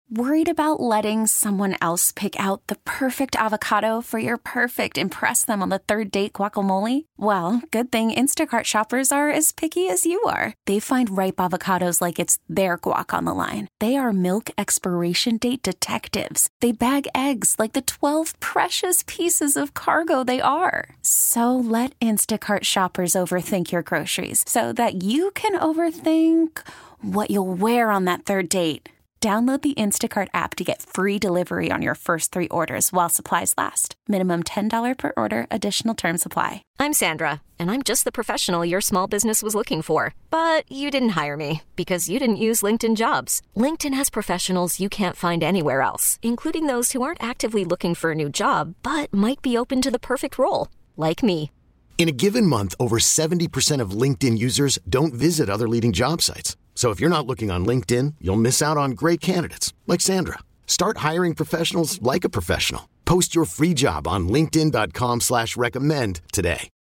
Worried about letting someone else pick out the perfect avocado for your perfect impress them on the third date guacamole? Well, good thing Instacart shoppers are as picky as you are. They find ripe avocados like it's their guac on the line. They are milk expiration date detectives. They bag eggs like the 12 precious pieces of cargo they are. So let Instacart shoppers overthink your groceries so that you can overthink what you'll wear on that third date. Download the Instacart app to get free delivery on your first 3 orders while supplies last. Minimum $10 per order. Additional terms apply. I'm Sandra, and I'm just the professional your small business was looking for. But you didn't hire me because you didn't use LinkedIn Jobs. LinkedIn has professionals you can't find anywhere else, including those who aren't actively looking for a new job, but might be open to the perfect role, like me. In a given month, over 70% of LinkedIn users don't visit other leading job sites. So if you're not looking on LinkedIn, you'll miss out on great candidates like Sandra. Start hiring professionals like a professional. Post your free job on linkedin.com/recommend today.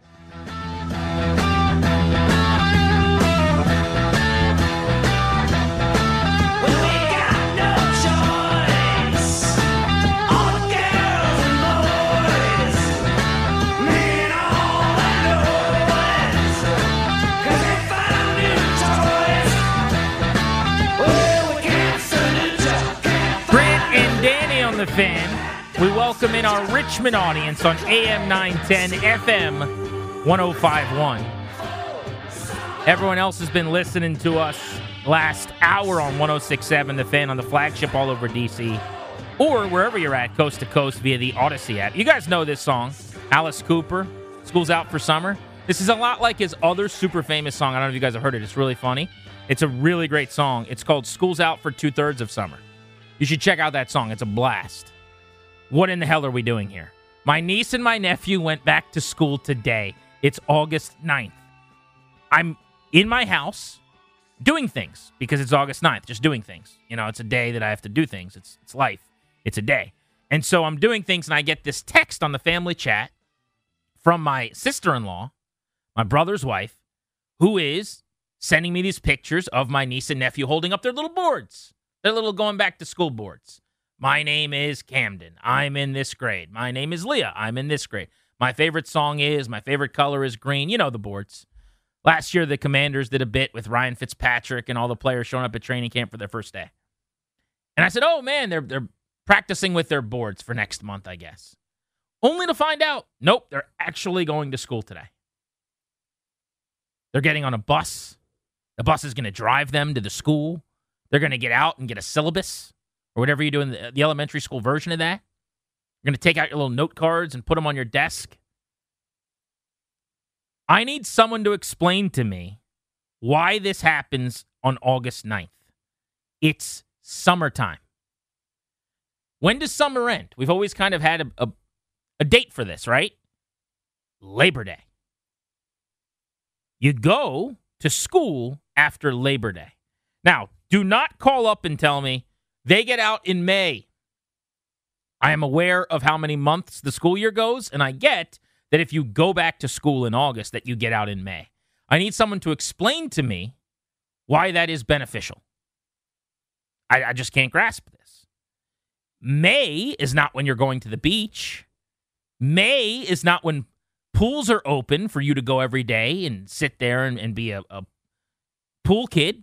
The Fan. We welcome in our Richmond audience on AM 910, FM 1051. Everyone else has been listening to us last hour on 1067 The Fan on the flagship all over D.C. or wherever you're at, coast to coast via the Odyssey app. You guys know this song, Alice Cooper, School's Out for Summer. This is a lot like his other super famous song. I don't know if you guys have heard it. It's really funny. It's a really great song. It's called School's Out for 2/3 of Summer. You should check out that song. It's a blast. What in the hell are we doing here? My niece and my nephew went back to school today. It's August 9th. I'm in my house doing things because it's August 9th, just doing things. You know, it's a day that I have to do things. It's life. It's a day. And so I'm doing things, and I get this text on the family chat from my sister-in-law, my brother's wife, who is sending me these pictures of my niece and nephew holding up their little boards. Their little going back to school boards. My name is Camden. I'm in this grade. My name is Leah. I'm in this grade. My favorite song is, my favorite color is green. You know the boards. Last year, the Commanders did a bit with Ryan Fitzpatrick and all the players showing up at training camp for their first day. And I said, oh, man, they're practicing with their boards for next month, I guess. Only to find out, nope, they're actually going to school today. They're getting on a bus. The bus is going to drive them to the school. They're going to get out and get a syllabus or whatever you do in the elementary school version of that. You're going to take out your little note cards and put them on your desk. I need someone to explain to me why this happens on August 9th. It's summertime. When does summer end? We've always kind of had a date for this, right? Labor Day. You go to school after Labor Day. Now, do not call up and tell me they get out in May. I am aware of how many months the school year goes, and I get that if you go back to school in August, that you get out in May. I need someone to explain to me why that is beneficial. I just can't grasp this. May is not when you're going to the beach. May is not when pools are open for you to go every day and sit there and be a pool kid.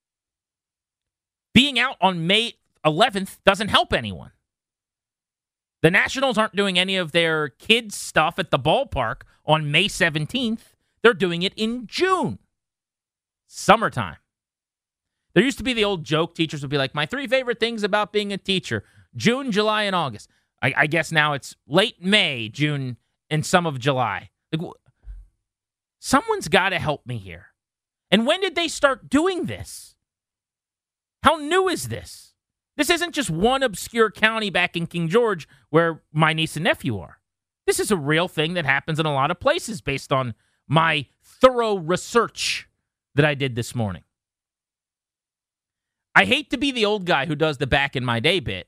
Being out on May 11th doesn't help anyone. The Nationals aren't doing any of their kids' stuff at the ballpark on May 17th. They're doing it in June. Summertime. There used to be the old joke, teachers would be like, my 3 favorite things about being a teacher, June, July, and August. I guess now it's late May, June, and some of July. Like, someone's got to help me here. And when did they start doing this? How new is this? This isn't just one obscure county back in King George where my niece and nephew are. This is a real thing that happens in a lot of places based on my thorough research that I did this morning. I hate to be the old guy who does the back in my day bit,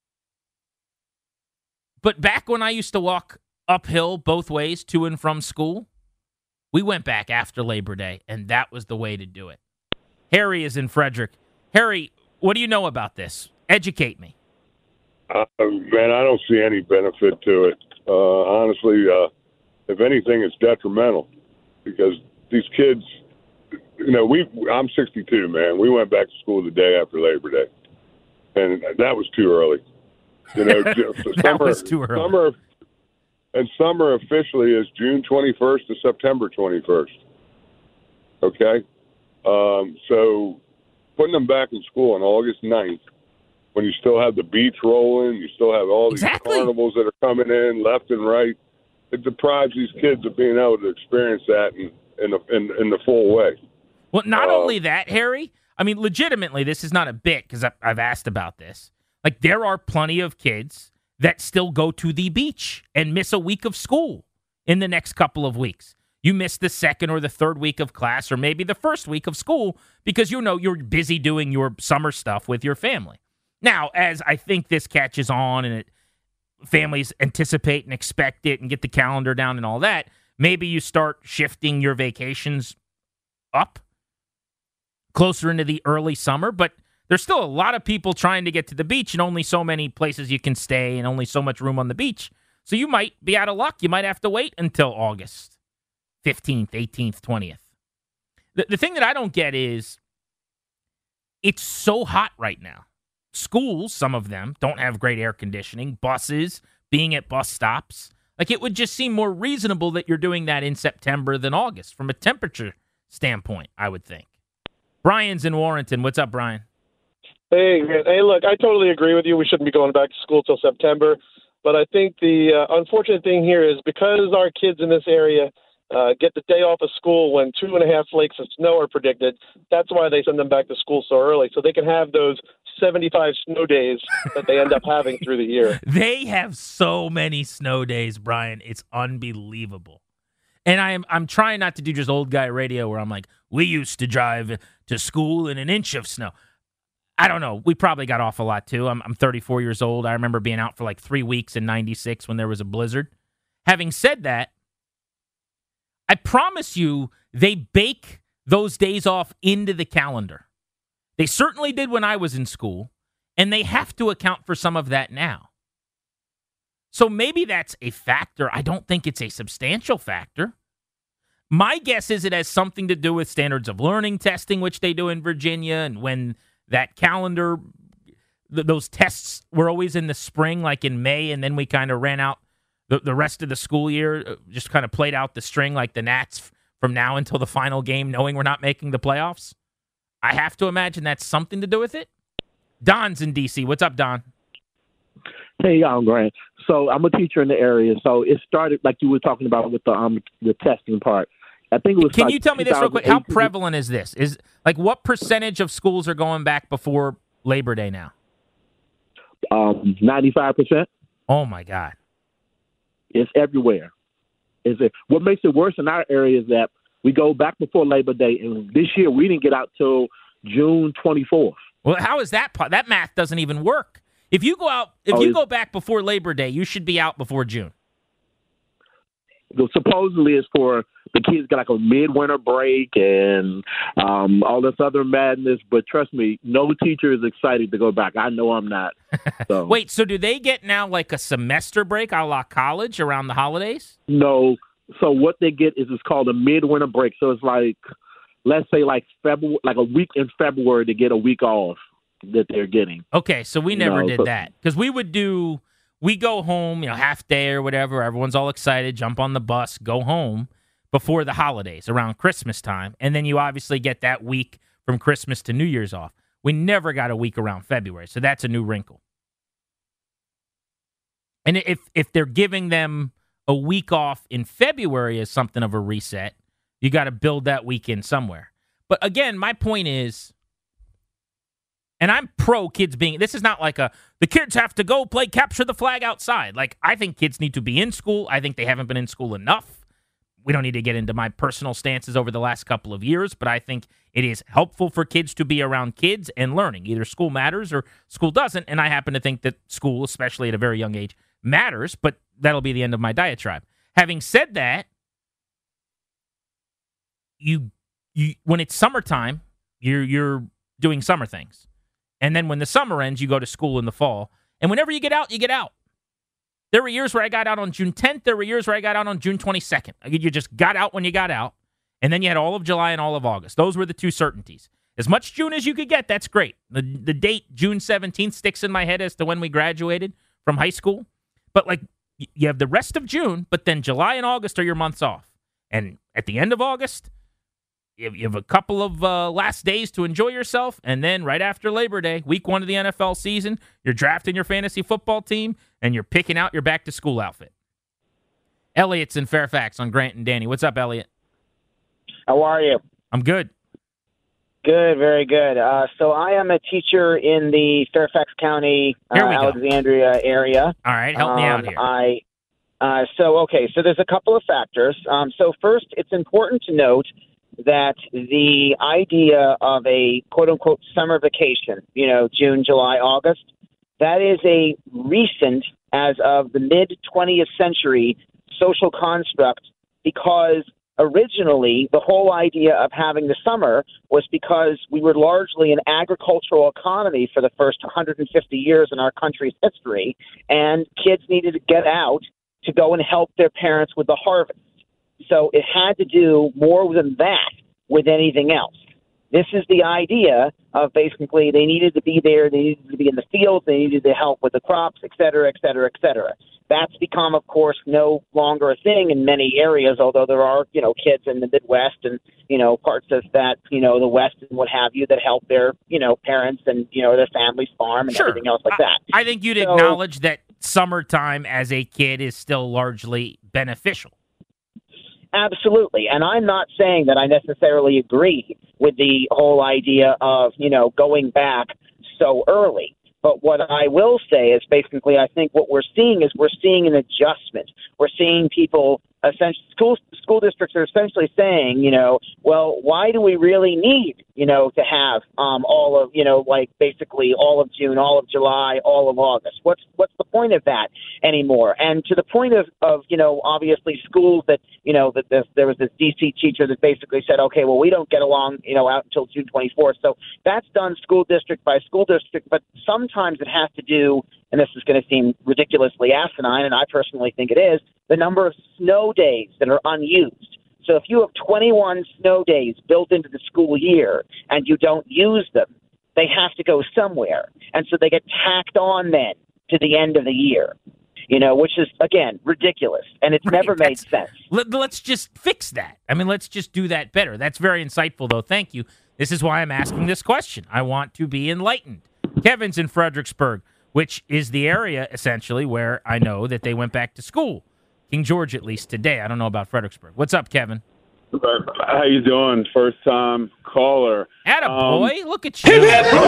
but back when I used to walk uphill both ways to and from school, we went back after Labor Day, and that was the way to do it. Harry is in Frederick. Harry, what do you know about this? Educate me. Man, I don't see any benefit to it. Honestly, if anything, it's detrimental because these kids, I'm 62, man. We went back to school the day after Labor Day, and that was too early. That was too early. Summer officially is June 21st to September 21st. Okay? So putting them back in school on August 9th, when you still have the beach rolling, you still have all these carnivals that are coming in left and right, it deprives these kids of being able to experience that in the full way. Well, not only that, Harry, I mean, legitimately, this is not a bit because I've asked about this. Like, there are plenty of kids that still go to the beach and miss a week of school in the next couple of weeks. You miss the second or the third week of class or maybe the first week of school because you're busy doing your summer stuff with your family. Now, as I think this catches on and families anticipate and expect it and get the calendar down and all that, maybe you start shifting your vacations up closer into the early summer, but there's still a lot of people trying to get to the beach and only so many places you can stay and only so much room on the beach. So you might be out of luck. You might have to wait until August 15th, 18th, 20th. The thing that I don't get is it's so hot right now. Schools, some of them, don't have great air conditioning. Buses, being at bus stops. Like, it would just seem more reasonable that you're doing that in September than August from a temperature standpoint, I would think. Brian's in Warrenton. What's up, Brian? Hey, look, I totally agree with you. We shouldn't be going back to school till September. But I think the unfortunate thing here is because our kids in this area get the day off of school when 2.5 flakes of snow are predicted, that's why they send them back to school so early, so they can have those 75 snow days that they end up having through the year. They have so many snow days, Brian. It's unbelievable. And I'm trying not to do just old guy radio where I'm like, we used to drive to school in an inch of snow. I don't know. We probably got off a lot, too. I'm 34 years old. I remember being out for like 3 weeks in 96 when there was a blizzard. Having said that, I promise you they bake those days off into the calendar. They certainly did when I was in school, and they have to account for some of that now. So maybe that's a factor. I don't think it's a substantial factor. My guess is it has something to do with standards of learning testing, which they do in Virginia, and when that calendar, those tests were always in the spring, like in May, and then we kind of ran out the rest of the school year, just kind of played out the string like the Nats from now until the final game, knowing we're not making the playoffs. I have to imagine that's something to do with it. Don's in D.C. What's up, Don? Hey, Grant. So I'm a teacher in the area. So it started like you were talking about with the testing part. I think it was. Can you tell me this real quick? How prevalent is this? Is like what percentage of schools are going back before Labor Day now? 95%. Oh my God! It's everywhere. What makes it worse in our area is that we go back before Labor Day, and this year we didn't get out till June 24th. Well, how is that? That math doesn't even work. If you go out, you go back before Labor Day, you should be out before June. Supposedly it's for the kids get like a midwinter break and all this other madness. But trust me, no teacher is excited to go back. I know I'm not. So. Wait, so do they get now like a semester break a la college around the holidays? No. So what they get is it's called a midwinter break. So it's like, let's say like February, like a week in February to get a week off that they're getting. Okay, so we never did that because we go home, half day or whatever. Everyone's all excited, jump on the bus, go home before the holidays around Christmas time. And then you obviously get that week from Christmas to New Year's off. We never got a week around February. So that's a new wrinkle. And if they're giving them a week off in February as something of a reset, you got to build that week in somewhere. But again, my point is, and I'm pro kids being, this is not like the kids have to go play capture the flag outside. Like, I think kids need to be in school. I think they haven't been in school enough. We don't need to get into my personal stances over the last couple of years, but I think it is helpful for kids to be around kids and learning. Either school matters or school doesn't, and I happen to think that school, especially at a very young age, matters, but that'll be the end of my diatribe. Having said that, you when it's summertime, you're doing summer things. And then when the summer ends, you go to school in the fall. And whenever you get out, you get out. There were years where I got out on June 10th. There were years where I got out on June 22nd. You just got out when you got out. And then you had all of July and all of August. Those were the two certainties. As much June as you could get, that's great. The date, June 17th, sticks in my head as to when we graduated from high school. But, like, you have the rest of June, but then July and August are your months off. And at the end of August, you have a couple of last days to enjoy yourself. And then right after Labor Day, week 1 of the NFL season, you're drafting your fantasy football team, and you're picking out your back-to-school outfit. Elliot's in Fairfax on Grant and Danny. What's up, Elliot? How are you? I'm good. Good, very good. So I am a teacher in the Fairfax County, Alexandria area. All right, help me out here. So there's a couple of factors. So first, it's important to note that the idea of a quote-unquote summer vacation, June, July, August, that is a recent, as of the mid-20th century, social construct, because originally, the whole idea of having the summer was because we were largely an agricultural economy for the first 150 years in our country's history, and kids needed to get out to go and help their parents with the harvest. So it had to do more than that with anything else. This is the idea of basically they needed to be there, they needed to be in the fields, they needed to help with the crops, et cetera, et cetera, et cetera. That's become, of course, no longer a thing in many areas, although there are, kids in the Midwest and, parts of that, the West and what have you that help their, parents and, their family's farm and everything else like that. I think you'd acknowledge that summertime as a kid is still largely beneficial. Absolutely. And I'm not saying that I necessarily agree with the whole idea of, going back so early. But what I will say is basically I think what we're seeing an adjustment. We're seeing people, essentially, school districts are essentially saying, well, why do we really need, to have all of, basically all of June, all of July, all of August? What's the point of that anymore? And to the point of obviously schools that, that there was this DC teacher that basically said, okay, well, we don't get along, out until June 24th. So that's done school district by school district, but sometimes it has to do, and this is going to seem ridiculously asinine, and I personally think it is, the number of snow days that are unused. So if you have 21 snow days built into the school year and you don't use them, they have to go somewhere. And so they get tacked on then to the end of the year, which is, again, ridiculous. And it's never made sense. Let's just fix that. I mean, let's just do that better. That's very insightful, though. Thank you. This is why I'm asking this question. I want to be enlightened. Kevin's in Fredericksburg, which is the area, essentially, where I know that they went back to school. King George, at least today. I don't know about Fredericksburg. What's up, Kevin? How you doing? First-time caller. Attaboy. Look at you.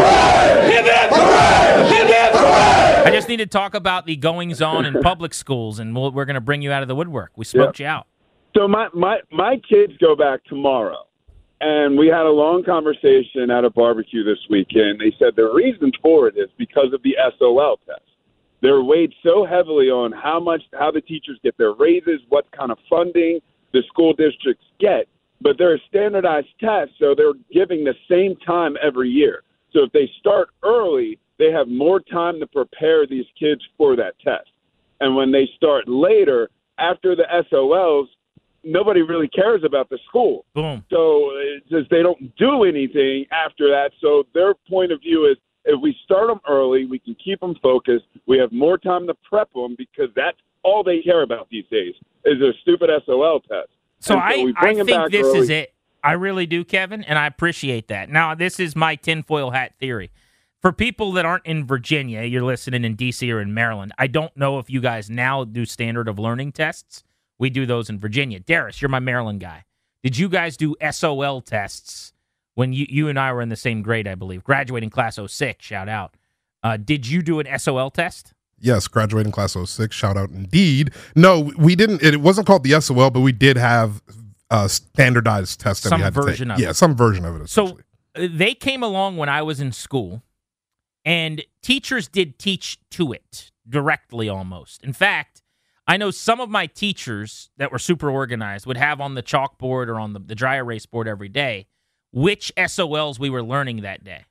I just need to talk about the goings-on in public schools, and we're going to bring you out of the woodwork. We smoked you out. So my kids go back tomorrow, and we had a long conversation at a barbecue this weekend. They said the reason for it is because of the SOL test. They're weighed so heavily on how the teachers get their raises, what kind of funding the school districts get, but they're a standardized test, so they're giving the same time every year. So if they start early, they have more time to prepare these kids for that test. And when they start later, after the SOLs, nobody really cares about the school. Boom. So it's just they don't do anything after that. So their point of view is, if we start them early, we can keep them focused. We have more time to prep them because that's all they care about these days is their stupid SOL test. So I think this is it. I really do, Kevin, and I appreciate that. Now, this is my tinfoil hat theory. For people that aren't in Virginia, you're listening in D.C. or in Maryland, I don't know if you guys now do standard of learning tests. We do those in Virginia. Darius, you're my Maryland guy. Did you guys do SOL tests when you and I were in the same grade, I believe? Graduating class 06, shout out. Did you do an SOL test? Yes, graduating class 06, shout out indeed. No, we didn't. It wasn't called the SOL, but we did have a standardized test that we had to take. Some version of it. Yeah, some version of it, essentially. So they came along when I was in school, and teachers did teach to it directly almost. In fact, I know some of my teachers that were super organized would have on the chalkboard or on the dry erase board every day which SOLs we were learning that day.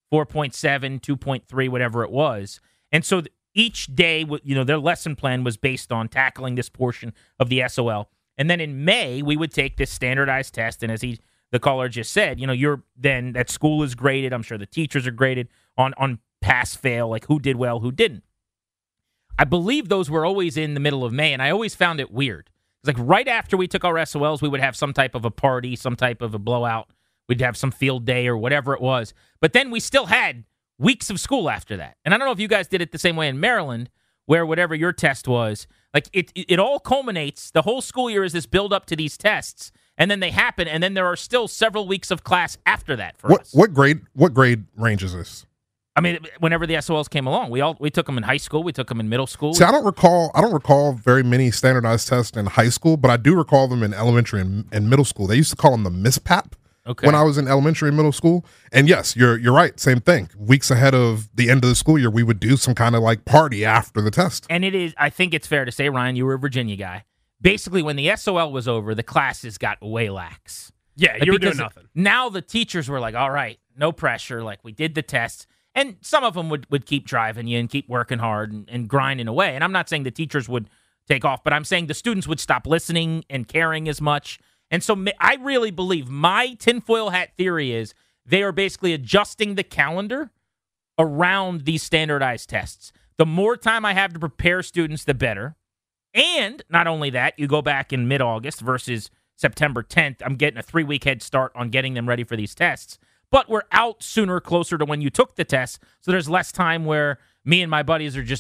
4.7, 2.3, whatever it was. And so each day, their lesson plan was based on tackling this portion of the SOL. And then in May, we would take this standardized test. And as the caller just said, you're then that school is graded. I'm sure the teachers are graded on pass, fail, like who did well, who didn't. I believe those were always in the middle of May, and I always found it weird. It's like right after we took our SOLs, we would have some type of a party, some type of a blowout. We'd have some field day or whatever it was. But then we still had weeks of school after that. And I don't know if you guys did it the same way in Maryland, where whatever your test was, like it all culminates. The whole school year is this build up to these tests, and then they happen, and then there are still several weeks of class after that for us. What grade range is this? I mean, whenever the SOLs came along, we took them in high school, we took them in middle school. See, I don't recall very many standardized tests in high school, but I do recall them in elementary and middle school. They used to call them the MISPAP when I was in elementary and middle school. And yes, you're right, same thing. Weeks ahead of the end of the school year, we would do some kind of like party after the test. And I think it's fair to say, Ryan, you were a Virginia guy. Basically, when the SOL was over, the classes got way lax. Yeah, you were doing nothing. Now the teachers were like, all right, no pressure. Like, we did the tests. And some of them would keep driving you and keep working hard and grinding away. And I'm not saying the teachers would take off, but I'm saying the students would stop listening and caring as much. And so I really believe my tinfoil hat theory is they are basically adjusting the calendar around these standardized tests. The more time I have to prepare students, the better. And not only that, you go back in mid-August versus September 10th. I'm getting a 3-week head start on getting them ready for these tests. But we're out sooner, closer to when you took the test, so there's less time where me and my buddies are just,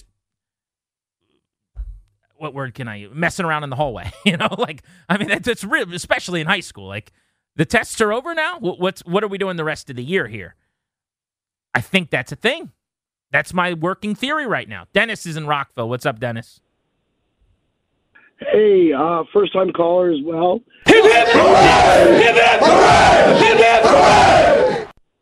what word can I use? Messing around in the hallway. That's real, especially in high school. Like, the tests are over now? What are we doing the rest of the year here? I think that's a thing. That's my working theory right now. Dennis is in Rockville. What's up, Dennis? Hey, first-time caller as well. Hip hip hooray! Hip hip hooray! Hip hip hooray!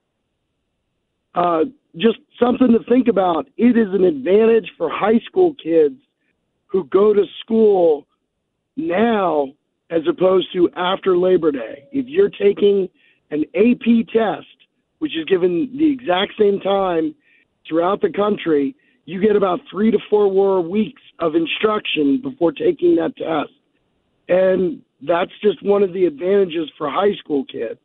Just something to think about. It is an advantage for high school kids who go to school now as opposed to after Labor Day. If you're taking an AP test, which is given the exact same time throughout the country, you get about 3 to 4 more weeks of instruction before taking that test. And that's just one of the advantages for high school kids.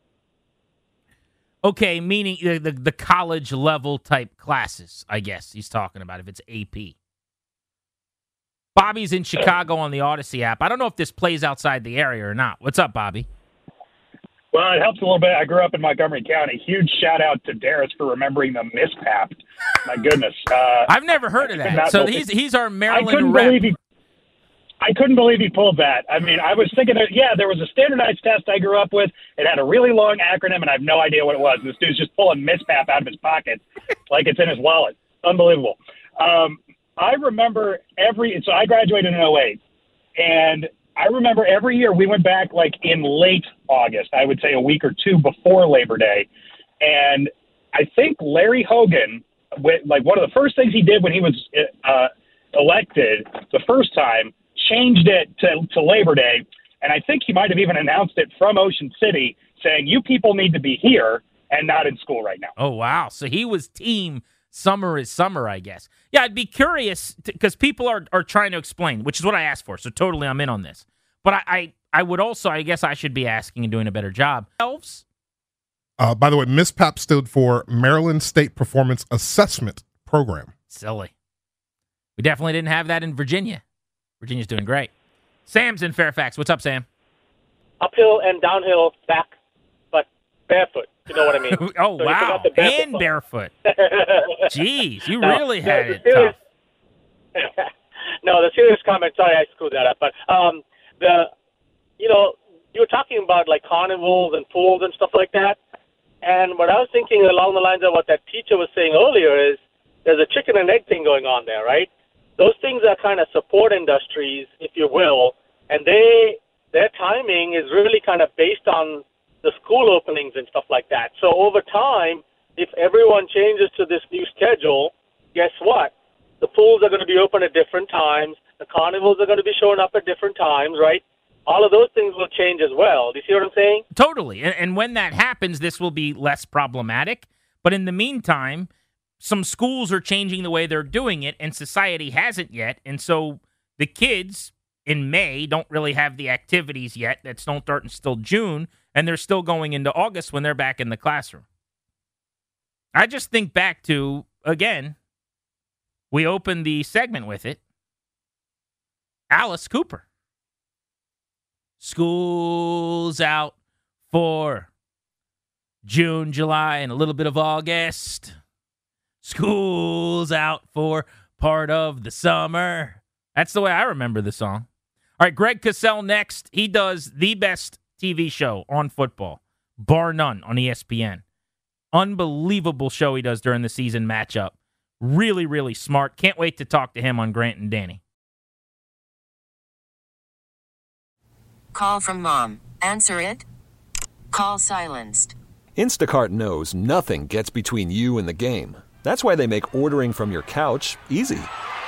Okay, meaning the college level type classes, I guess he's talking about, if it's AP. Bobby's in Chicago on the Odyssey app. I don't know if this plays outside the area or not. What's up, Bobby? Well, it helps a little bit. I grew up in Montgomery County. Huge shout out to Darius for remembering the MISPAP. My goodness. I've never heard of that. So he's our Maryland rep. I couldn't believe he pulled that. I mean, I was thinking that, there was a standardized test I grew up with. It had a really long acronym, and I have no idea what it was. This dude's just pulling MISPAP out of his pocket like it's in his wallet. Unbelievable. I remember so I graduated in 2008, and I remember every year we went back like in late August, I would say a week or two before Labor Day. And I think Larry Hogan, one of the first things he did when he was elected the first time, changed it to Labor Day. And I think he might have even announced it from Ocean City, saying, you people need to be here and not in school right now. Oh, wow. So he was team summer is summer, I guess. Yeah, I'd be curious because people are trying to explain, which is what I asked for. So totally I'm in on this. But I would also, I guess I should be asking and doing a better job. Elves? By the way, MISPAP stood for Maryland State Performance Assessment Program. Silly. We definitely didn't have that in Virginia. Virginia's doing great. Sam's in Fairfax. What's up, Sam? Uphill and downhill back, but barefoot. You know what I mean? Oh, so wow. And barefoot. Jeez, you really had it tough. No, the serious comment, sorry I screwed that up, but you were talking about like carnivals and pools and stuff like that, and what I was thinking along the lines of what that teacher was saying earlier is there's a chicken and egg thing going on there, right? Those things are kind of support industries, if you will, and their timing is really kind of based on the school openings and stuff like that. So over time, if everyone changes to this new schedule, guess what? The pools are going to be open at different times. The carnivals are going to be showing up at different times, right? All of those things will change as well. Do you see what I'm saying? Totally. And when that happens, this will be less problematic. But in the meantime, some schools are changing the way they're doing it, and society hasn't yet. And so the kids in May don't really have the activities yet that don't start until June, and they're still going into August when they're back in the classroom. I just think back to, again, we opened the segment with it, Alice Cooper. School's out for June, July, and a little bit of August. School's out for part of the summer. That's the way I remember the song. All right, Greg Cosell next. He does the best TV show on football, bar none, on ESPN. Unbelievable show he does during the season matchup. Really, really smart. Can't wait to talk to him on Grant and Danny. Call from mom. Answer it. Call silenced. Instacart knows nothing gets between you and the game. That's why they make ordering from your couch easy.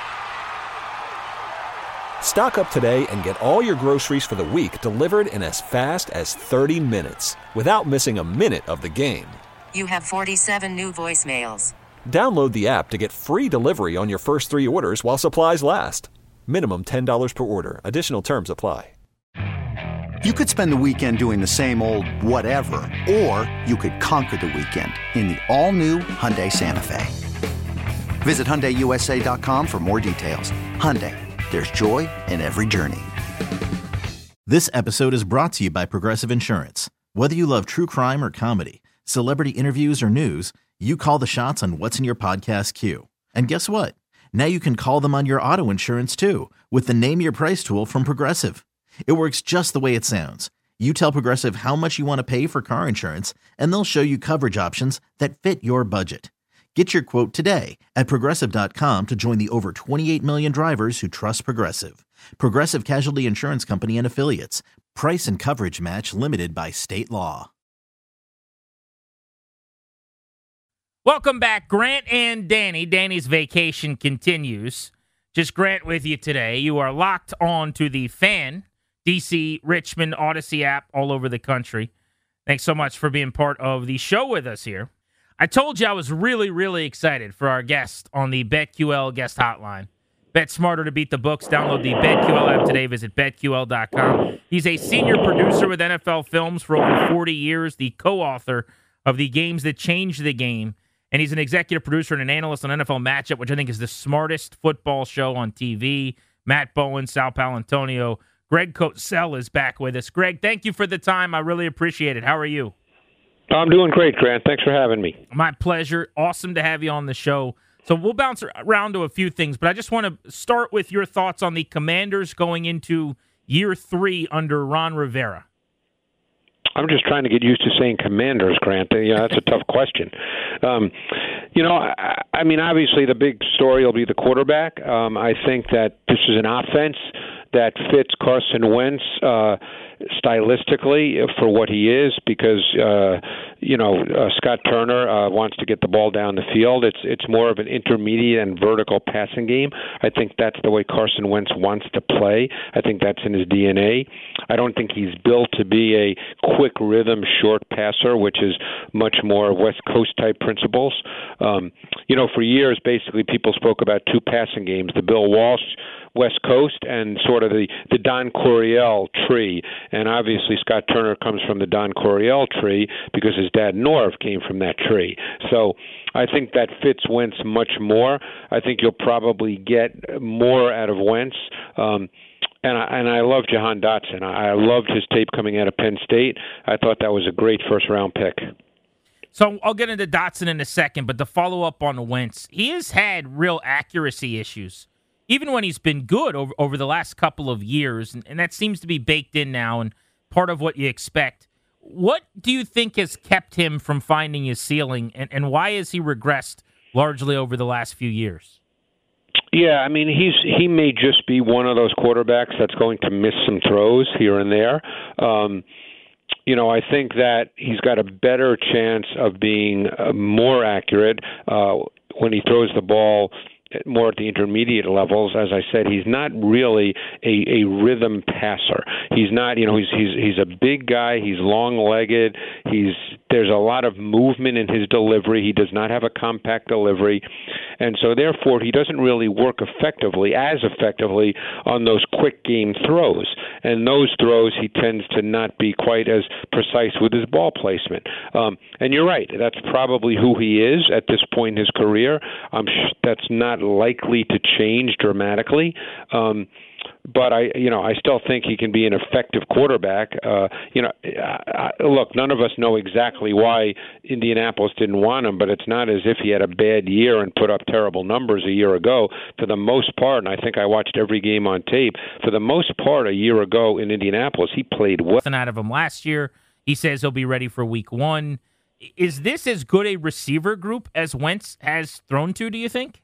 Stock up today and get all your groceries for the week delivered in as fast as 30 minutes without missing a minute of the game. You have 47 new voicemails. Download the app to get free delivery on your first 3 orders while supplies last. Minimum $10 per order. Additional terms apply. You could spend the weekend doing the same old whatever, or you could conquer the weekend in the all-new Hyundai Santa Fe. Visit HyundaiUSA.com for more details. Hyundai, there's joy in every journey. This episode is brought to you by Progressive Insurance. Whether you love true crime or comedy, celebrity interviews or news, you call the shots on what's in your podcast queue. And guess what? Now you can call them on your auto insurance too with the Name Your Price tool from Progressive. It works just the way it sounds. You tell Progressive how much you want to pay for car insurance, and they'll show you coverage options that fit your budget. Get your quote today at Progressive.com to join the over 28 million drivers who trust Progressive. Progressive Casualty Insurance Company and Affiliates. Price and coverage match limited by state law. Welcome back, Grant and Danny. Danny's vacation continues. Just Grant with you today. You are locked on to the Fan, DC, Richmond, Odyssey app all over the country. Thanks so much for being part of the show with us here. I told you I was really, really excited for our guest on the BetQL guest hotline. Bet smarter to beat the books. Download the BetQL app today. Visit BetQL.com. He's a senior producer with NFL Films for over 40 years, the co-author of The Games That Changed the Game, and he's an executive producer and an analyst on NFL Matchup, which I think is the smartest football show on TV. Matt Bowen, Sal Palantonio. Greg Cosell is back with us. Greg, thank you for the time. I really appreciate it. How are you? I'm doing great, Grant. Thanks for having me. My pleasure. Awesome to have you on the show. So we'll bounce around to a few things, but I just want to start with your thoughts on the Commanders going into year 3 under Ron Rivera. I'm just trying to get used to saying Commanders, Grant. That's a tough question. I mean, obviously the big story will be the quarterback. I think that this is an offense that fits Carson Wentz stylistically for what he is, because Scott Turner wants to get the ball down the field. It's more of an intermediate and vertical passing game. I think that's the way Carson Wentz wants to play. I think that's in his DNA. I don't think he's built to be a quick rhythm short passer, which is much more West Coast type principles. For years, basically, people spoke about 2 passing games: the Bill Walsh West Coast and sort of the Don Coryell tree. And obviously Scott Turner comes from the Don Coryell tree because his dad Norv came from that tree. So I think that fits Wentz much more. I think you'll probably get more out of Wentz. And I love Jahan Dotson. I loved his tape coming out of Penn State. I thought that was a great first-round pick. So I'll get into Dotson in a second, but to follow up on Wentz, he has had real accuracy issues, even when he's been good over the last couple of years, and that seems to be baked in now and part of what you expect. What do you think has kept him from finding his ceiling, and why has he regressed largely over the last few years? Yeah, I mean, he may just be one of those quarterbacks that's going to miss some throws here and there. I think that he's got a better chance of being more accurate when he throws the ball more at the intermediate levels. As I said, he's not really a rhythm passer. He's not, he's a big guy. He's long-legged. There's a lot of movement in his delivery. He does not have a compact delivery. And so, therefore, he doesn't really work effectively on those quick game throws. And those throws, he tends to not be quite as precise with his ball placement. And you're right. That's probably who he is at this point in his career. That's not likely to change dramatically. But I still think he can be an effective quarterback. Look, none of us know exactly why Indianapolis didn't want him, but it's not as if he had a bad year and put up terrible numbers a year ago. For the most part, and I think I watched every game on tape, for the most part a year ago in Indianapolis, he played well. Out of him last year, he says he'll be ready for week 1. Is this as good a receiver group as Wentz has thrown to, do you think?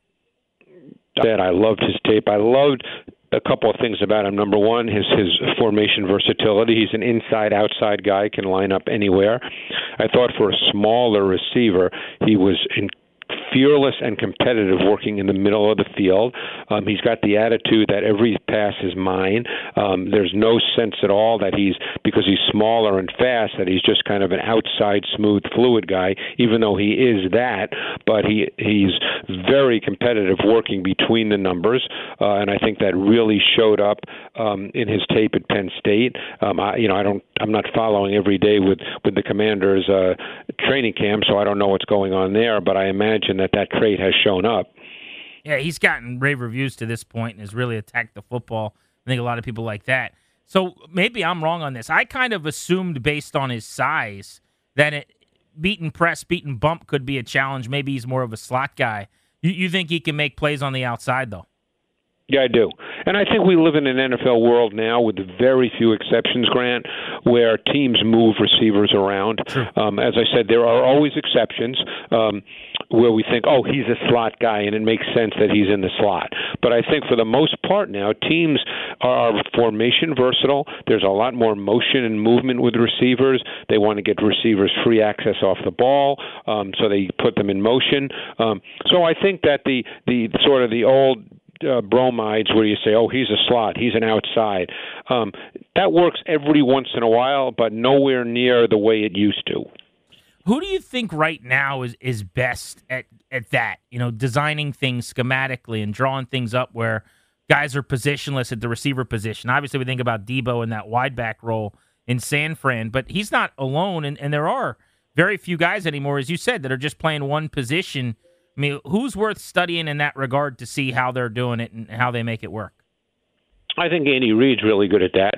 I loved his tape. I loved a couple of things about him. Number one, his formation versatility. He's an inside-outside guy, can line up anywhere. I thought for a smaller receiver, he was fearless and competitive working in the middle of the field. He's got the attitude that every pass is mine. There's no sense at all that because he's smaller and fast, that he's just kind of an outside, smooth, fluid guy, even though he is that. But he's very competitive working between the numbers, and I think that really showed up in his tape at Penn State. I'm not following every day with the Commanders' training camp, so I don't know what's going on there, but I imagine that trait has shown up. Yeah, he's gotten rave reviews to this point and has really attacked the football. I think a lot of people like that. So maybe I'm wrong on this. I kind of assumed based on his size that beat and press, beat and bump could be a challenge. Maybe he's more of a slot guy. You think he can make plays on the outside, though? Yeah, I do. And I think we live in an NFL world now with very few exceptions, Grant, where teams move receivers around. As I said, there are always exceptions where we think, oh, he's a slot guy, and it makes sense that he's in the slot. But I think for the most part now, teams are formation versatile. There's a lot more motion and movement with receivers. They want to get receivers free access off the ball, so they put them in motion. So I think that the sort of the old bromides where you say, oh, he's a slot, he's an outside. That works every once in a while, but nowhere near the way it used to. Who do you think right now is best at that? Designing things schematically and drawing things up where guys are positionless at the receiver position. Obviously, we think about Debo in that wide back role in San Fran, but he's not alone, and there are very few guys anymore, as you said, that are just playing one position. I mean, who's worth studying in that regard to see how they're doing it and how they make it work? I think Andy Reid's really good at that.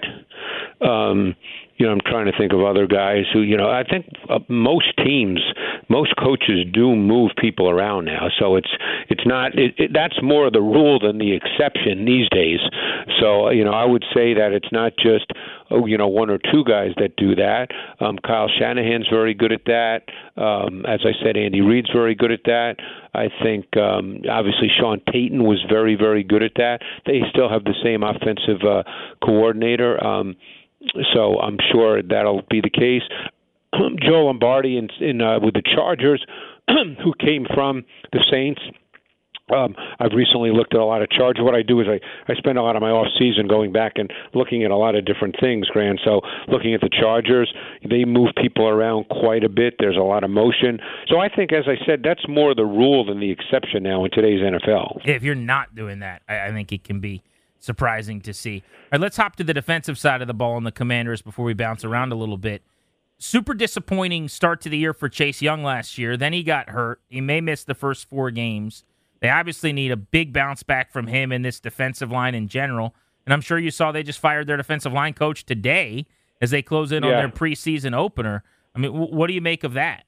I'm trying to think of other guys who, I think most teams, most coaches do move people around now. So it's not, that's more the rule than the exception these days. So, I would say that it's not just, one or two guys that do that. Kyle Shanahan's very good at that. As I said, Andy Reid's very good at that. I think, obviously, Sean Payton was very, very good at that. They still have the same offensive coordinator. So I'm sure that'll be the case. Joe Lombardi with the Chargers, who came from the Saints. I've recently looked at a lot of Chargers. What I do is I spend a lot of my off season going back and looking at a lot of different things, Grant. So looking at the Chargers, they move people around quite a bit. There's a lot of motion. So I think, as I said, that's more the rule than the exception now in today's NFL. If you're not doing that, I think it can be surprising to see. All right, let's hop to the defensive side of the ball on the Commanders before we bounce around a little bit. Super disappointing start to the year for Chase Young last year. Then he got hurt. He may miss the first 4 games. They obviously need a big bounce back from him and this defensive line in general. And I'm sure you saw they just fired their defensive line coach today as they close in on their preseason opener. I mean, what do you make of that?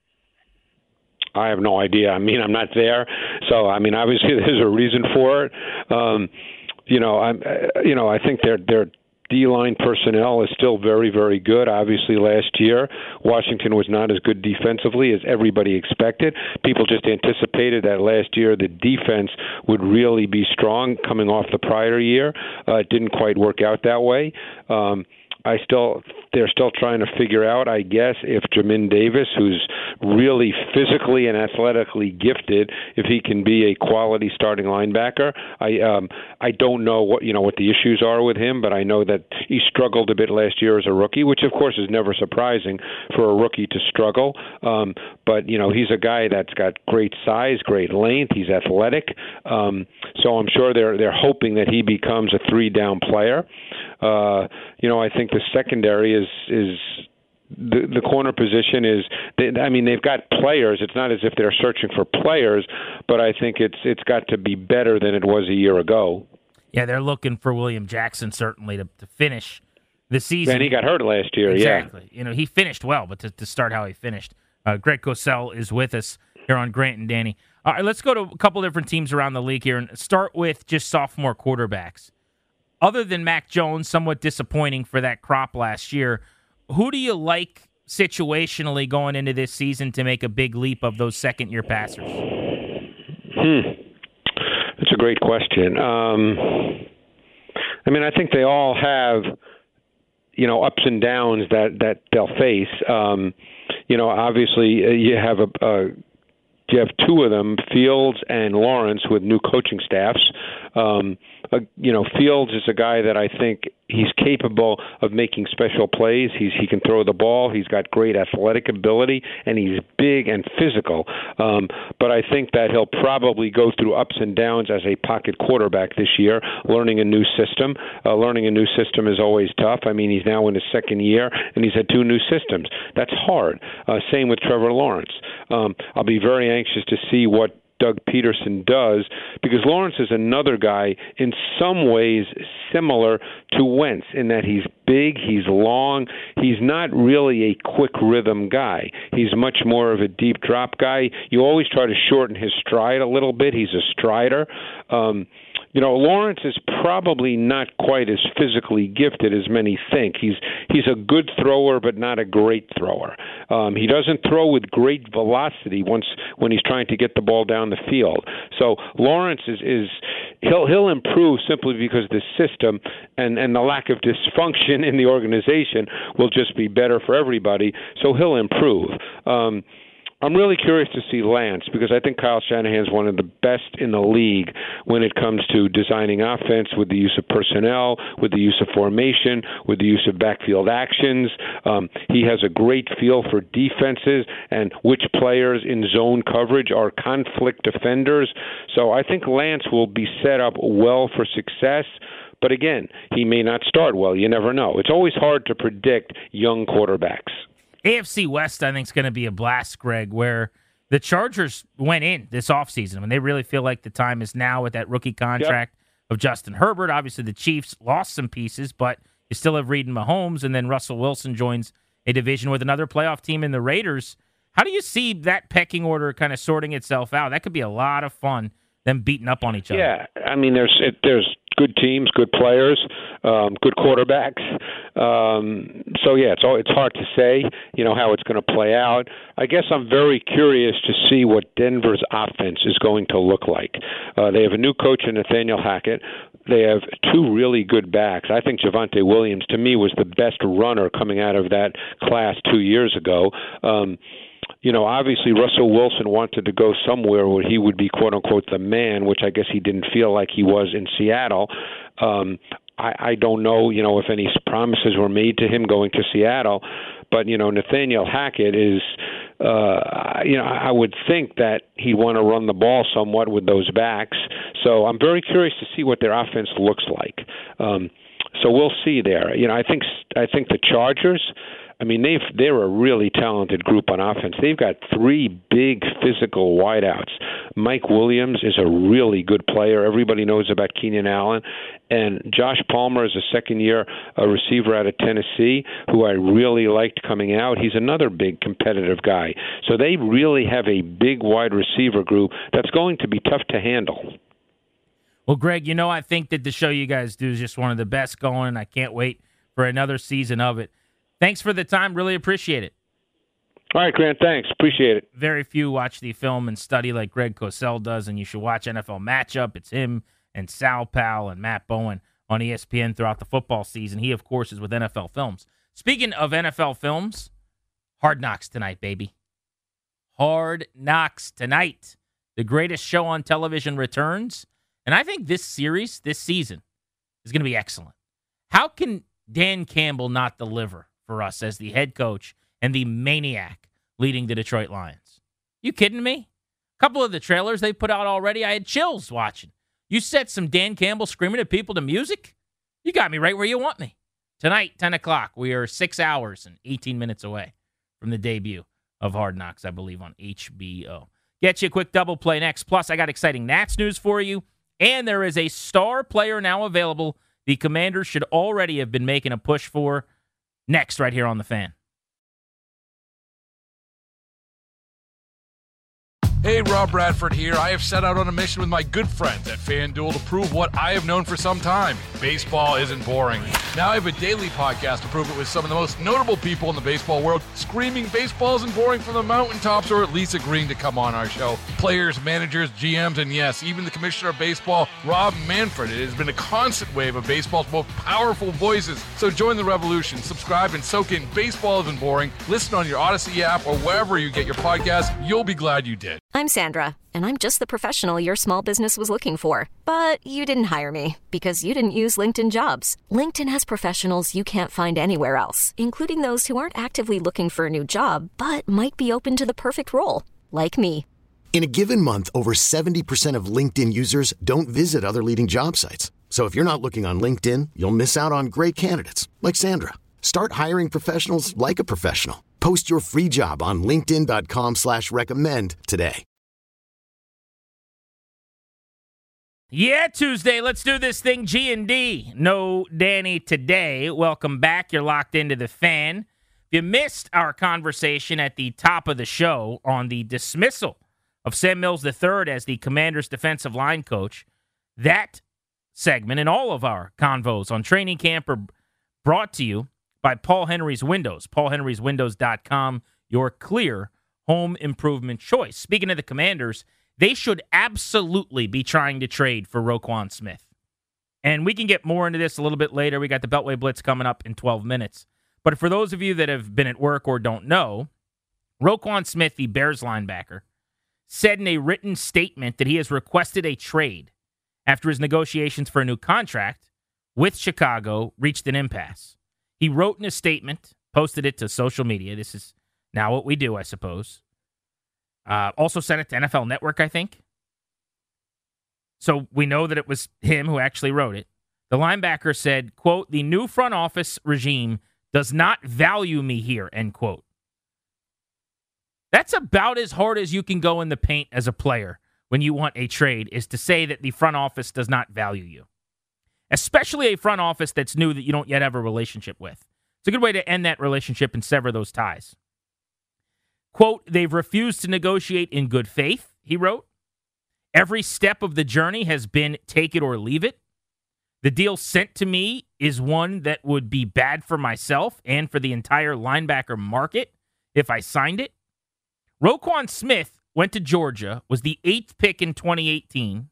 I have no idea. I mean, I'm not there. So, I mean, obviously there's a reason for it. I think their D-line personnel is still very, very good. Obviously, last year, Washington was not as good defensively as everybody expected. People just anticipated that last year the defense would really be strong coming off the prior year. It didn't quite work out that way. they're still trying to figure out, I guess, if Jamin Davis, who's really physically and athletically gifted, if he can be a quality starting linebacker. I don't know what the issues are with him, but I know that he struggled a bit last year as a rookie, which of course is never surprising for a rookie to struggle. But he's a guy that's got great size, great length. He's athletic, so I'm sure they're hoping that he becomes a 3-down player. I think the secondary is the corner position is. They've got players. It's not as if they're searching for players, but I think it's got to be better than it was a year ago. Yeah, they're looking for William Jackson certainly to finish the season. And he got hurt last year. Exactly. Yeah. He finished well, but to start how he finished. Greg Cosell is with us here on Grant and Danny. All right, let's go to a couple different teams around the league here and start with just sophomore quarterbacks. Other than Mac Jones, somewhat disappointing for that crop last year, who do you like situationally going into this season to make a big leap of those second-year passers? That's a great question. I think they all have, ups and downs that they'll face. Obviously you have you have two of them, Fields and Lawrence, with new coaching staffs. Fields is a guy that I think he's capable of making special plays. He can throw the ball. He's got great athletic ability, and he's big and physical. But I think that he'll probably go through ups and downs as a pocket quarterback this year, learning a new system. Learning a new system is always tough. He's now in his second year, and he's had two new systems. That's hard. Same with Trevor Lawrence. I'll be very anxious to see what Doug Peterson does, because Lawrence is another guy in some ways similar to Wentz in that he's big, he's long, he's not really a quick rhythm guy. He's much more of a deep drop guy. You always try to shorten his stride a little bit. He's a strider. Lawrence is probably not quite as physically gifted as many think. He's a good thrower, but not a great thrower. He doesn't throw with great velocity when he's trying to get the ball down the field. So Lawrence he'll improve simply because the system and the lack of dysfunction in the organization will just be better for everybody. So he'll improve. I'm really curious to see Lance, because I think Kyle Shanahan's one of the best in the league when it comes to designing offense with the use of personnel, with the use of formation, with the use of backfield actions. He has a great feel for defenses and which players in zone coverage are conflict defenders. So I think Lance will be set up well for success. But again, he may not start well. You never know. It's always hard to predict young quarterbacks. AFC West, I think, is going to be a blast, Greg, where the Chargers went in this offseason. They really feel like the time is now with that rookie contract of Justin Herbert. Obviously, the Chiefs lost some pieces, but you still have Reed and Mahomes, and then Russell Wilson joins a division with another playoff team in the Raiders. How do you see that pecking order kind of sorting itself out? That could be a lot of fun, them beating up on each other. Yeah, there's good teams, good players, good quarterbacks. It's hard to say, how it's going to play out. I guess I'm very curious to see what Denver's offense is going to look like. They have a new coach in Nathaniel Hackett. They have two really good backs. I think Javonte Williams, to me, was the best runner coming out of that class 2 years ago. Obviously Russell Wilson wanted to go somewhere where he would be, quote unquote, the man, which I guess he didn't feel like he was in Seattle. I don't know, if any promises were made to him going to Seattle, but, Nathaniel Hackett is, I would think that he'd want to run the ball somewhat with those backs. So I'm very curious to see what their offense looks like. So we'll see there. I think the Chargers, they're a really talented group on offense. They've got three big physical wideouts. Mike Williams is a really good player. Everybody knows about Keenan Allen. And Josh Palmer is a second-year receiver out of Tennessee who I really liked coming out. He's another big competitive guy. So they really have a big wide receiver group that's going to be tough to handle. Well, Greg, I think that the show you guys do is just one of the best going. I can't wait for another season of it. Thanks for the time. Really appreciate it. All right, Grant. Thanks. Appreciate it. Very few watch the film and study like Greg Cosell does, and you should watch NFL Matchup. It's him and Sal Powell and Matt Bowen on ESPN throughout the football season. He, of course, is with NFL Films. Speaking of NFL Films, Hard Knocks tonight, baby. Hard Knocks tonight. The greatest show on television returns. And I think this series, this season, is going to be excellent. How can Dan Campbell not deliver for us as the head coach and the maniac leading the Detroit Lions? You kidding me? A couple of the trailers they put out already, I had chills watching. You set some Dan Campbell screaming at people to music? You got me right where you want me. Tonight, 10 o'clock, we are 6 hours and 18 minutes away from the debut of Hard Knocks, I believe, on HBO. Get you a quick double play next. Plus, I got exciting Nats news for you. And there is a star player now available the Commanders should already have been making a push for. Next, right here on The Fan. Hey, Rob Bradford here. I have set out on a mission with my good friends at FanDuel to prove what I have known for some time. Baseball isn't boring. Now I have a daily podcast to prove it with some of the most notable people in the baseball world, screaming baseball isn't boring from the mountaintops, or at least agreeing to come on our show. Players, managers, GMs, and yes, even the commissioner of baseball, Rob Manfred. It has been a constant wave of baseball's most powerful voices. So join the revolution. Subscribe and soak in Baseball Isn't Boring. Listen on your Odyssey app or wherever you get your podcasts. You'll be glad you did. I'm Sandra, and I'm just the professional your small business was looking for. But you didn't hire me because you didn't use LinkedIn Jobs. LinkedIn has professionals you can't find anywhere else, including those who aren't actively looking for a new job, but might be open to the perfect role, like me. In a given month, over 70% of LinkedIn users don't visit other leading job sites. So if you're not looking on LinkedIn, you'll miss out on great candidates like Sandra. Start hiring professionals like a professional. Post your free job on linkedin.com/recommend today. Yeah, Tuesday. Let's do this thing. G&D. No Danny today. Welcome back. You're locked into The Fan. If you missed our conversation at the top of the show on the dismissal of Sam Mills III as the Commanders' defensive line coach, that segment and all of our convos on training camp are brought to you by Paul Henry's Windows. PaulHenry'sWindows.com, your clear home improvement choice. Speaking of the Commanders, they should absolutely be trying to trade for Roquan Smith. And we can get more into this a little bit later. We got the Beltway Blitz coming up in 12 minutes. But for those of you that have been at work or don't know, Roquan Smith, the Bears linebacker, said in a written statement that he has requested a trade after his negotiations for a new contract with Chicago reached an impasse. He wrote in a statement, posted it to social media. This is now what we do, I suppose. Also sent it to NFL Network, I think. So we know that it was him who actually wrote it. The linebacker said, quote, "The new front office regime does not value me here," end quote. That's about as hard as you can go in the paint as a player when you want a trade, is to say that the front office does not value you. Especially a front office that's new that you don't yet have a relationship with. It's a good way to end that relationship and sever those ties. Quote, "They've refused to negotiate in good faith," he wrote. "Every step of the journey has been take it or leave it. The deal sent to me is one that would be bad for myself and for the entire linebacker market if I signed it." Roquan Smith went to Georgia, was the 8th pick in 2018,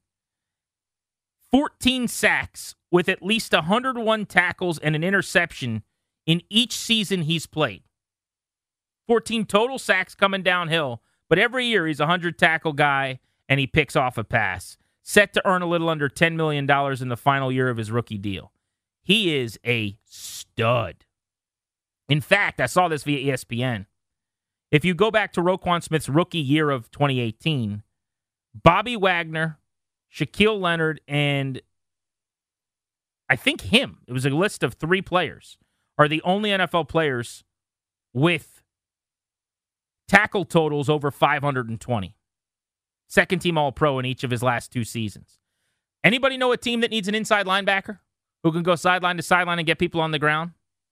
14 sacks with at least 101 tackles and an interception in each season he's played. 14 total sacks coming downhill, but every year he's a 100-tackle guy and he picks off a pass. Set to earn a little under $10 million in the final year of his rookie deal. He is a stud. In fact, I saw this via ESPN. If you go back to Roquan Smith's rookie year of 2018, Bobby Wagner, Shaquille Leonard, and I think him, it was a list of 3 players, are the only NFL players with tackle totals over 520. Second team All-Pro in each of his last 2 seasons. Anybody know a team that needs an inside linebacker who can go sideline to sideline and get people on the ground?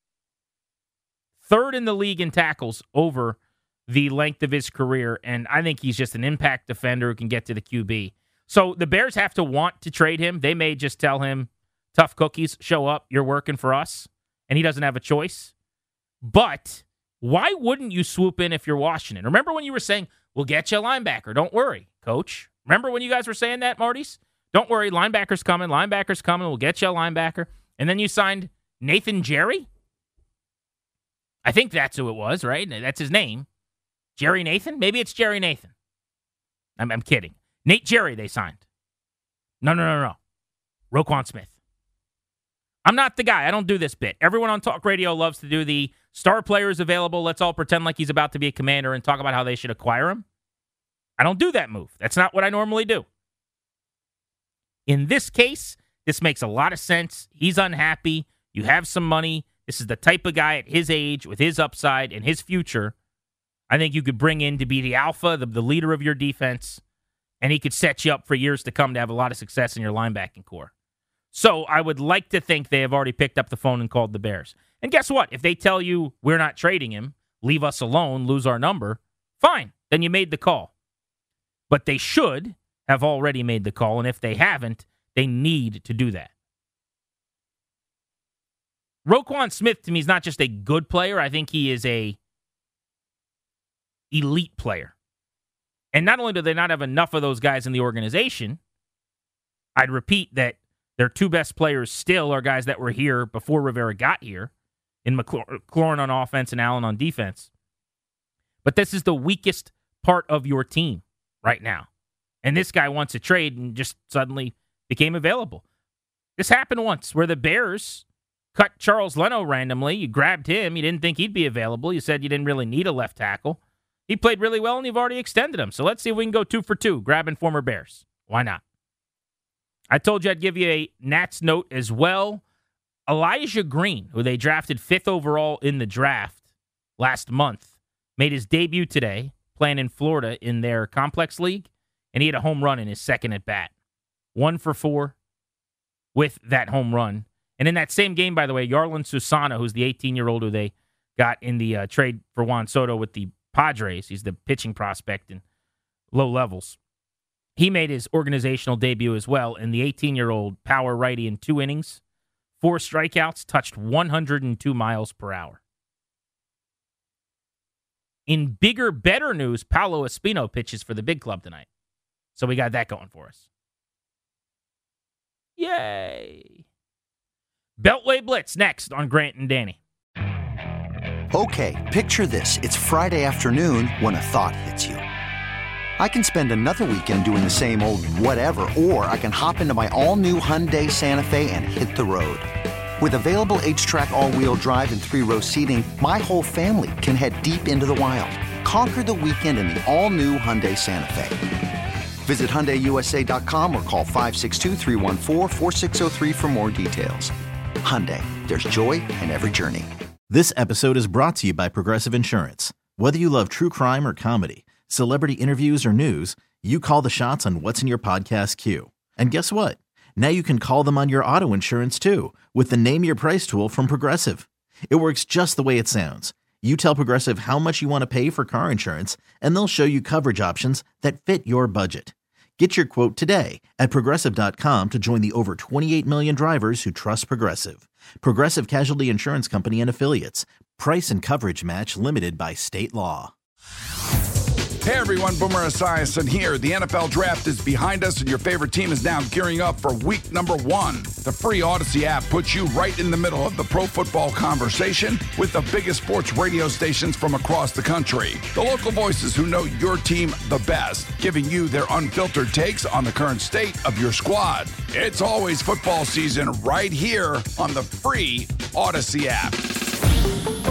3rd in the league in tackles over the length of his career, and I think he's just an impact defender who can get to the QB. So the Bears have to want to trade him. They may just tell him, tough cookies, show up, you're working for us, and he doesn't have a choice. But why wouldn't you swoop in if you're Washington? Remember when you were saying, we'll get you a linebacker, don't worry, coach? Remember when you guys were saying that, Martys? Don't worry, linebacker's coming. Linebacker's coming. We'll get you a linebacker. And then you signed Nathan Jerry? I think that's who it was, right? That's his name. Jerry Nathan? Maybe it's Jerry Nathan. I'm kidding. Nate Jerry they signed. No. Roquan Smith. I'm not the guy. I don't do this bit. Everyone on talk radio loves to do the star players available. Let's all pretend like he's about to be a Commander and talk about how they should acquire him. I don't do that move. That's not what I normally do. In this case, this makes a lot of sense. He's unhappy. You have some money. This is the type of guy at his age, with his upside and his future, I think you could bring in to be the alpha, the leader of your defense, and he could set you up for years to come to have a lot of success in your linebacking core. So I would like to think they have already picked up the phone and called the Bears. And guess what? If they tell you we're not trading him, leave us alone, lose our number, fine. Then you made the call. But they should have already made the call, and if they haven't, they need to do that. Roquan Smith, to me, is not just a good player. I think he is a elite player. And not only do they not have enough of those guys in the organization, I'd repeat that their two best players still are guys that were here before Rivera got here, in McLaurin on offense and Allen on defense. But this is the weakest part of your team right now. And this guy wants a trade and just suddenly became available. This happened once where the Bears cut Charles Leno randomly. You grabbed him. You didn't think he'd be available. You said you didn't really need a left tackle. He played really well, and you've already extended him. So let's see if we can go 2 for 2, grabbing former Bears. Why not? I told you I'd give you a Nats note as well. Elijah Green, who they drafted 5th overall in the draft last month, made his debut today, playing in Florida in their complex league, and he had a home run in his second at bat. 1 for 4 with that home run. And in that same game, by the way, Yarlin Susana, who's the 18-year-old who they got in the trade for Juan Soto with the Padres, he's the pitching prospect in low levels. He made his organizational debut as well, and the 18-year-old power righty in 2 innings, 4 strikeouts, touched 102 miles per hour. In bigger, better news, Paolo Espino pitches for the big club tonight. So we got that going for us. Yay! Beltway Blitz next on Grant and Danny. Okay, picture this. It's Friday afternoon when a thought hits you. I can spend another weekend doing the same old whatever, or I can hop into my all-new Hyundai Santa Fe and hit the road. With available H-Track all-wheel drive and 3-row seating, my whole family can head deep into the wild. Conquer the weekend in the all-new Hyundai Santa Fe. Visit HyundaiUSA.com or call 562-314-4603 for more details. Hyundai, there's joy in every journey. This episode is brought to you by Progressive Insurance. Whether you love true crime or comedy, celebrity interviews or news, you call the shots on what's in your podcast queue. And guess what? Now you can call them on your auto insurance too with the Name Your Price tool from Progressive. It works just the way it sounds. You tell Progressive how much you want to pay for car insurance, and they'll show you coverage options that fit your budget. Get your quote today at Progressive.com to join the over 28 million drivers who trust Progressive. Progressive Casualty Insurance Company and Affiliates. Price and coverage match limited by state law. Hey everyone, Boomer Esiason here. The NFL Draft is behind us and your favorite team is now gearing up for week number 1. The free Odyssey app puts you right in the middle of the pro football conversation with the biggest sports radio stations from across the country. The local voices who know your team the best, giving you their unfiltered takes on the current state of your squad. It's always football season right here on the free Odyssey app.